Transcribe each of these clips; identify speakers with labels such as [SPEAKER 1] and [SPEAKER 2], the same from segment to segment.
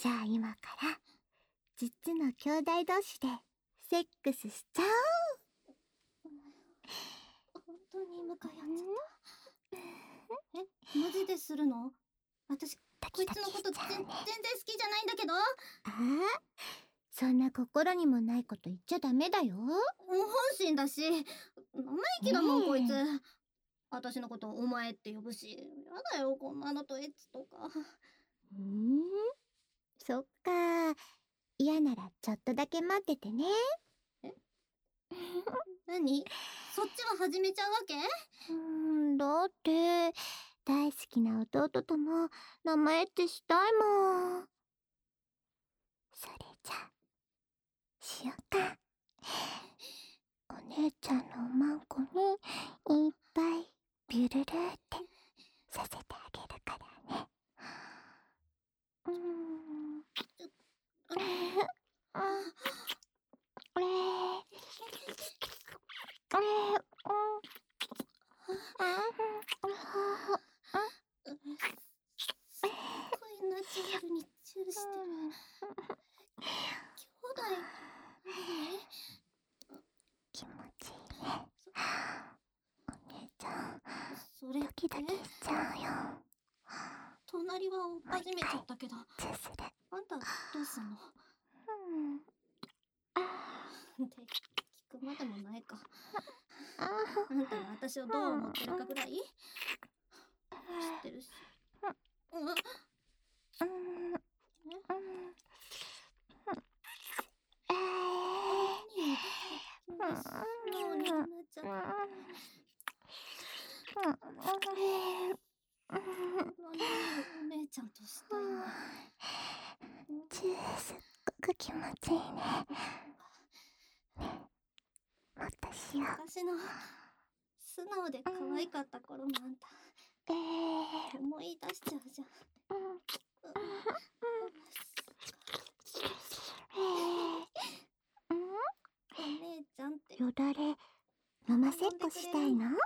[SPEAKER 1] じゃあ今から実の兄弟同士でセックスしちゃおう。
[SPEAKER 2] 本当に向かい合っちゃった。え、マジでするの？私こいつのこと全然好きじゃないんだけど。
[SPEAKER 1] ああ、そんな心にもないこと言っちゃダメだよ。
[SPEAKER 2] 本心だし、生意気だもん、こいつ。私のことお前って呼ぶし、やだよ、こんなのとエッチとか。
[SPEAKER 1] そっか。嫌ならちょっとだけ待っててね。
[SPEAKER 2] 何？そっちは始めちゃうわけ？
[SPEAKER 1] だって、大好きな弟とも生エッチしたいもん。それじゃ、しようか。お姉ちゃんのおまんこにいっぱいビュルルってさせてあげるからね。
[SPEAKER 2] すっごいナチュラルにチューしてる。兄弟何？
[SPEAKER 1] 気持ちいいね。お姉ちゃん、
[SPEAKER 2] それって
[SPEAKER 1] ドキドキしちゃうよ。
[SPEAKER 2] 隣は追っ始めちゃったけど、
[SPEAKER 1] チューする。
[SPEAKER 2] あんたどうすんの？って聞くまでもないか。あんたが私をどう思ってるかぐらい知ってるし。何？になっちゃった。お姉ちゃんとしたいの。
[SPEAKER 1] チューすっごく気持ちいいね。もっとしよう。
[SPEAKER 2] 私の素直で可愛かった頃のあんた、思い出しちゃうじゃん。お姉ちゃんって
[SPEAKER 1] よだれ飲ませっこしたいの？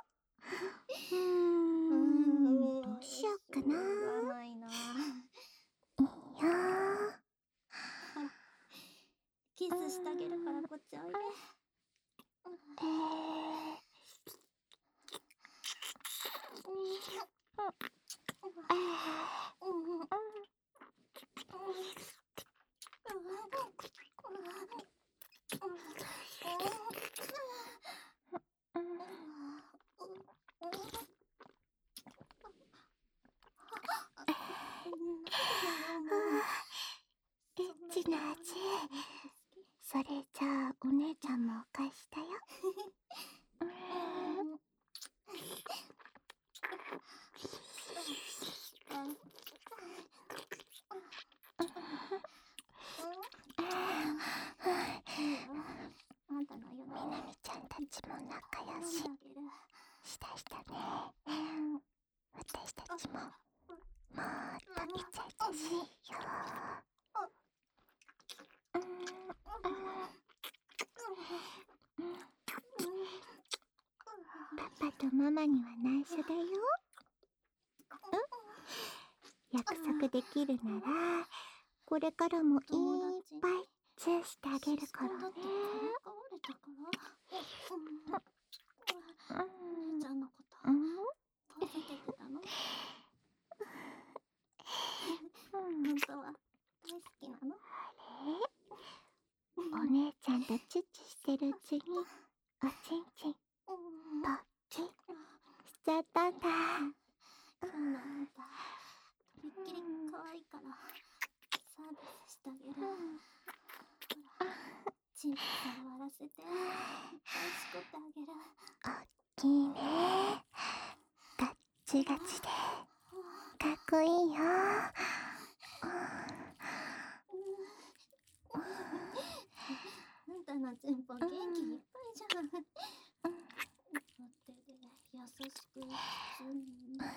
[SPEAKER 1] どうしよっかな。
[SPEAKER 2] 言わないな。
[SPEAKER 1] いいよ。
[SPEAKER 2] ほら、キスしてあげるからこっちおいで。
[SPEAKER 1] エッチな味。それじゃあお姉ちゃんもお返しだよ。
[SPEAKER 2] あんたのよ
[SPEAKER 1] みなみちゃんたちも仲良ししたね。私たちももっとイチャイチャしよう。パパとママには内緒だよ。約束できるならこれからもいっぱいチューしてあげるからね。
[SPEAKER 2] お姉ちゃんのことどう見てくたの？本当は大好きなの？
[SPEAKER 1] お姉ちゃんとチュッチュしてるうちにおちんちんポッキしちゃったんだ。
[SPEAKER 2] 今日のあんたとびっきり可愛いからサービスしてあげる。ほら、チンポ触らせていっぱいしこってあげる。
[SPEAKER 1] おっきいね。ガッチガチでかっこいいよ。
[SPEAKER 2] あんたのチンポ元気いっぱいじゃん。手で優しく包んで。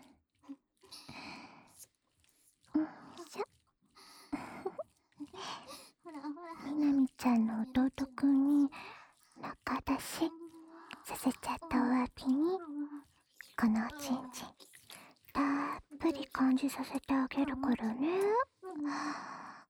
[SPEAKER 2] ほらほら。
[SPEAKER 1] みなみちゃんの弟くんに仲出しさせちゃったお詫びにこのおちんちんたっぷり感じさせてあげるからね。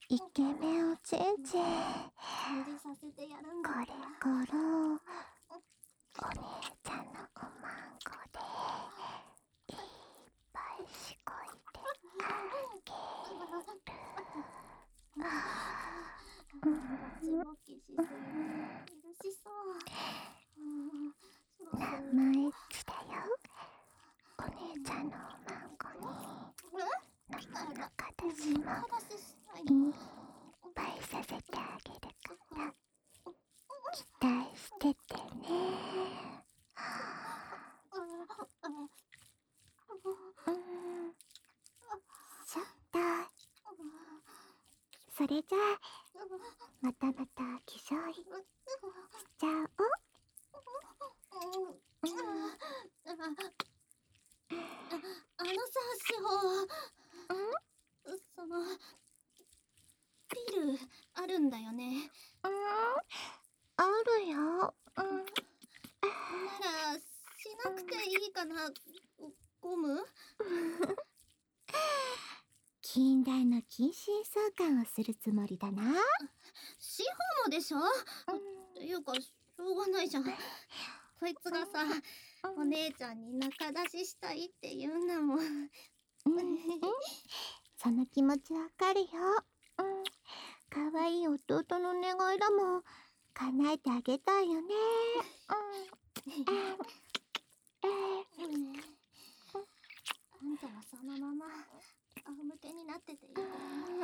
[SPEAKER 1] イケメンおちんちん、
[SPEAKER 2] 感じさせてやるんだ
[SPEAKER 1] これからお姉ちゃんのおまんこでいっぱいしこいてあげる。
[SPEAKER 2] ぼちぼきしすぎて苦しそう。
[SPEAKER 1] 生エッチだよ。お姉ちゃんのおまんこに生の形もいっぱいさせてあげるから期待しててね。しょっと、それじゃあまたまた気象いしちゃおう。
[SPEAKER 2] あのさ、志保。その、ピル、あるんだよね。
[SPEAKER 1] あるよ。
[SPEAKER 2] なら、しなくていいかな、ゴム？
[SPEAKER 1] 禁断の近親相関をするつもりだな。
[SPEAKER 2] 志保もでしょ？っていうか、しょうがないじゃん。こいつがさ、お姉ちゃんに仲出ししたいって言うんだもん。
[SPEAKER 1] その気持ちわかるよ。かわいい弟の願いだもん。叶えてあげたいよね。
[SPEAKER 2] あんたはそのまま仰向けになってていいからね。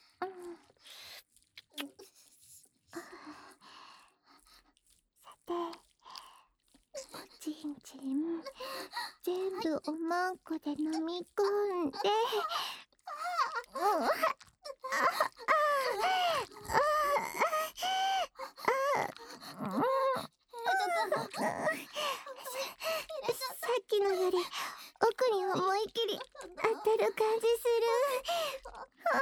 [SPEAKER 1] さて、ちんちん全部おまんこで飲み込んで、さっきのより奥に思い切り当たる感じする。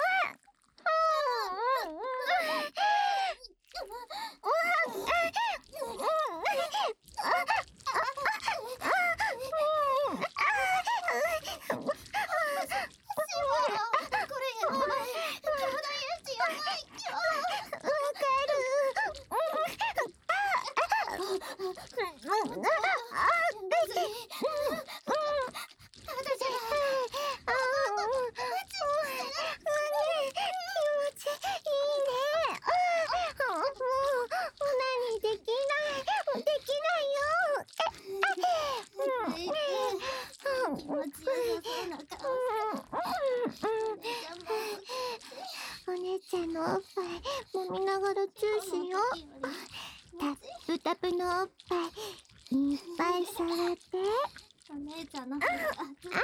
[SPEAKER 1] お姉ちゃんのおっぱい飲みながらチューしよう。タップタプのおっぱいいっぱい触って。
[SPEAKER 2] お姉ちゃんの方がずっといいんだ。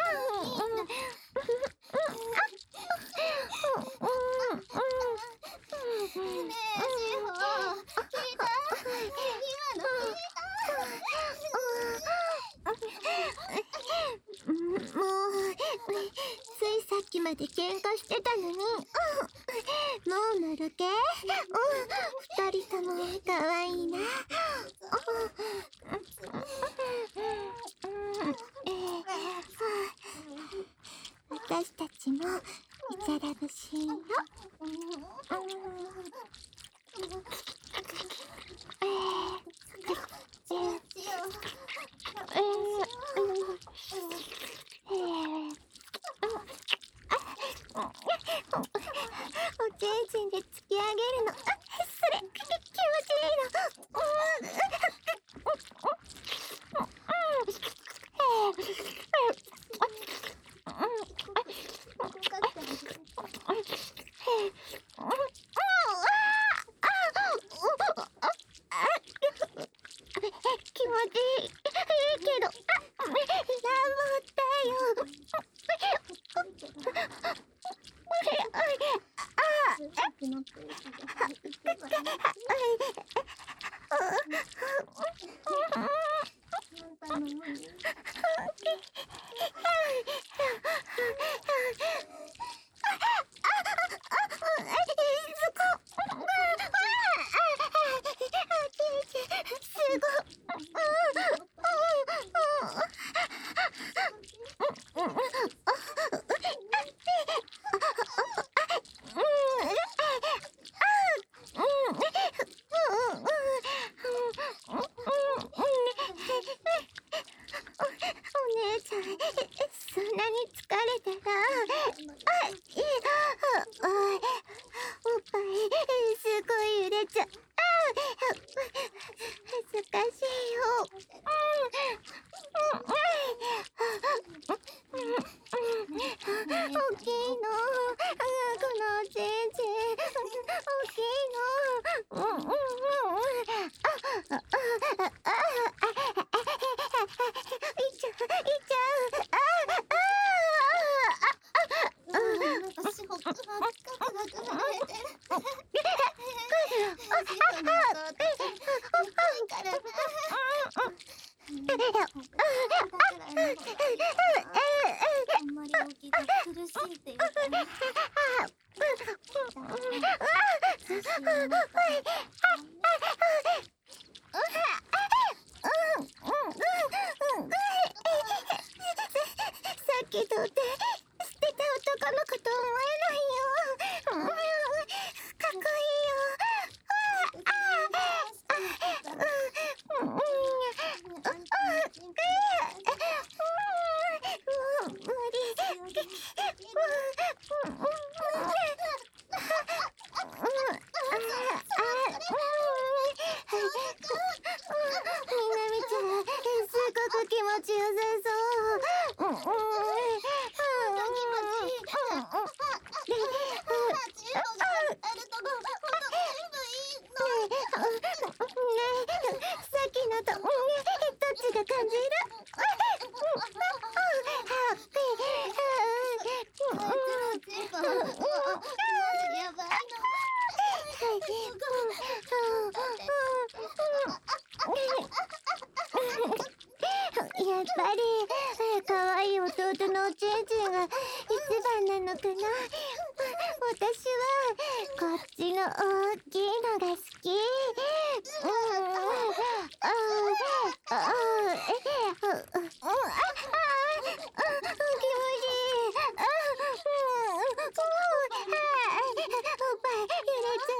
[SPEAKER 2] ねえ、志保、聞いた？今の聞い
[SPEAKER 1] た？もうついさっきまで喧嘩してたのに、もう乗るけ？二人ともかわいいな。私たちもイチャラブしよう。おちんちんで突き上げるの、それ気持ちいいの。気持ちいいけど、ラブだよ。 えないよ。かっこいいよ。無理。みなみちゃん、すごく気持ちよさそう。さっきのと、どっちが感じる？
[SPEAKER 2] やばい
[SPEAKER 1] やっぱり可愛い弟のおちんちんが一番なのかな。私はこっちの大きいのが好き。気持ちいい。おっぱい揺れちゃ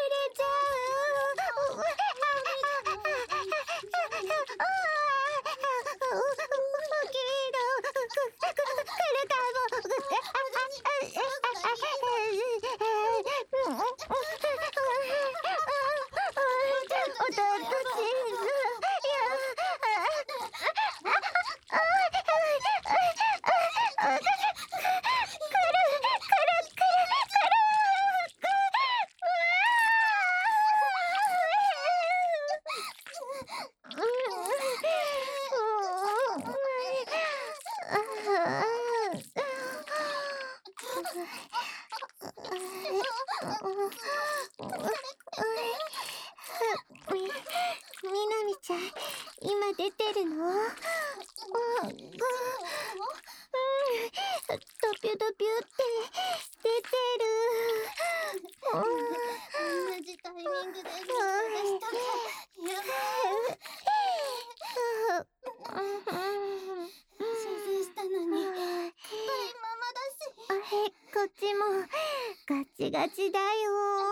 [SPEAKER 1] みなみちゃん、今出てるの？ドピュドピュって出てる。
[SPEAKER 2] 同じタイミングで録画したか。やばい。申請したのに硬いままだし。
[SPEAKER 1] こっちもガチガチだよ。